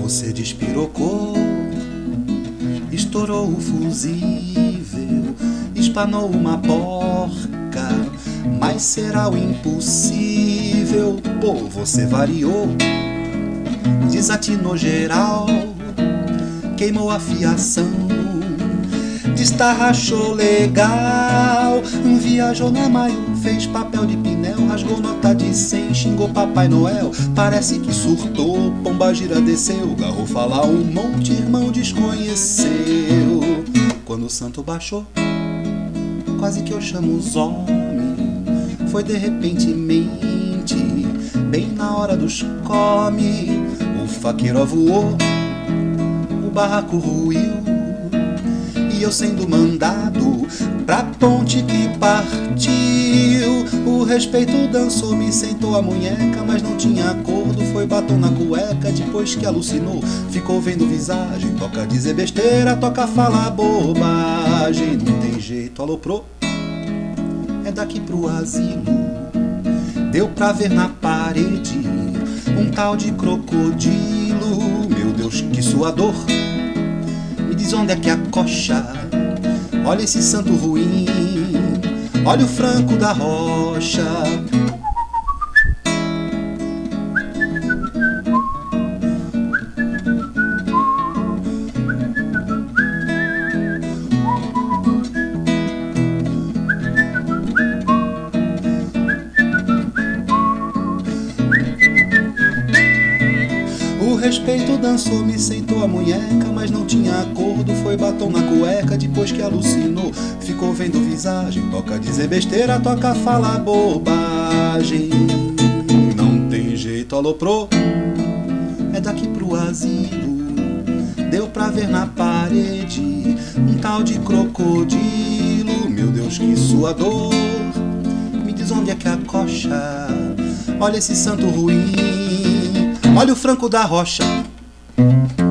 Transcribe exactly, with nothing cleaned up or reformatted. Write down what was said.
Você despirocou, estourou o fusível, espanou uma porca, mas será o impossível. Pô, você variou, desatinou geral, queimou a fiação, destarrachou legal, viajou na maio, fez papel de pinel, rasgou nota de cem, xingou Papai Noel, parece que surtou, pombagira desceu, garrou lá um monte, irmão desconheceu. Quando o santo baixou, quase que eu chamo os homens, foi de repentemente, bem na hora dos come, o faqueiro voou, o barraco ruiu, e eu sendo mandado pra ponte que partiu. O respeito dançou, me sentou a munheca, mas não tinha acordo, foi batom na cueca. Depois que alucinou, ficou vendo visagem, toca dizer besteira, toca falar bobagem. Não tem jeito, aloprou, é daqui pro asilo. Deu pra ver na parede um tal de crocodilo. Meu Deus, que suador, diz onde é que a coxa? Olha esse santo ruim, olha o Franco da Rocha. O respeito dançou, me sentou a munheca, mas não tinha acordo, foi batom na cueca. Depois que alucinou, ficou vendo visagem, toca dizer besteira, toca falar bobagem. Não tem jeito, aloprou, é daqui pro asilo. Deu pra ver na parede um tal de crocodilo. Meu Deus, que suador, me diz onde é que a coxa? Olha esse santo ruim, olha o Franco da Rocha.